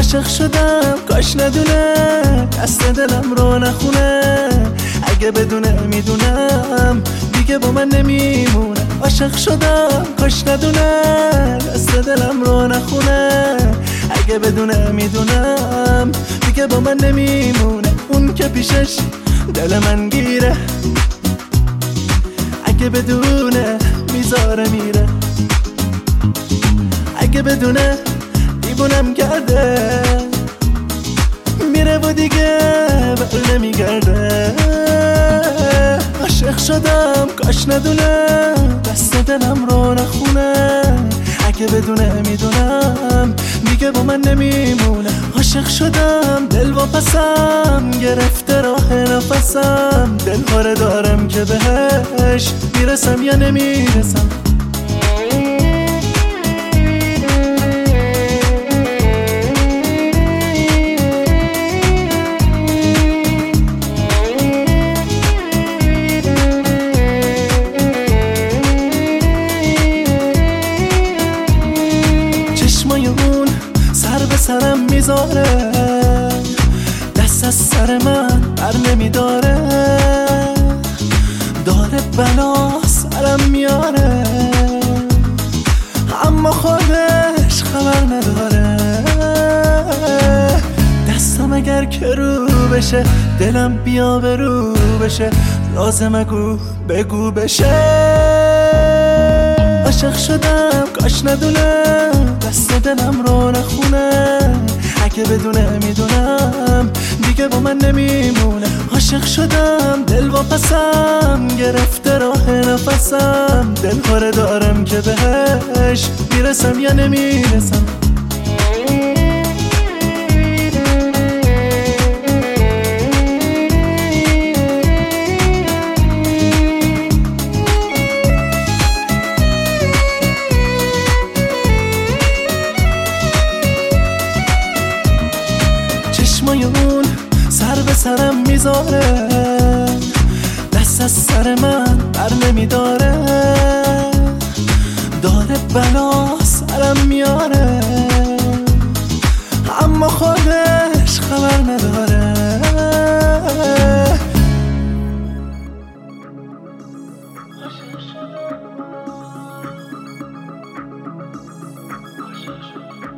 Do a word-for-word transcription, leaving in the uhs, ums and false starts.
عاشق شدم کاش ندونه دست دلم رو نخونه، اگه بدونه میدونم دیگه با من نمیمونه. عاشق شدم کاش ندونه دست دلم رو نخونه، اگه بدونه میدونم دیگه با من نمیمونه. اون که پیشش دل من گیره، اگه بدونه میذاره میره، اگه بدونه دیوونم کرده میره و دیگه بر نمیگرده. عاشق شدم کاش ندونه دست دلم رو نخونه، اگه بدونه میدونم دیگه با من نمیمونه. عاشق شدم دل واپسم گرفته راه نفسم، دل هاره دارم که بهش میرسم یا نمیرسم. اون سر به سرم میذاره، دست از سر من بر نمیداره، داره بلا سرم میاره اما خودش خبر نداره. دستم اگر که رو بشه دلم بیا به رو بشه، لازمه گو بگو بشه. عاشق شدم کاش ندونه دست دلم رو نخونه، اگه بدونه میدونم دیگه با من نمیمونه. عاشق شدم دل واپسم گرفته راه نفسم، دل هاره دارم که بهش میرسم یا نمیرسم. چشمای اون سر به سرم میذاره، دست از سر من بر نمیداره، داره بلا سرم میاره اما خودش خبر نداره. عاشق شدم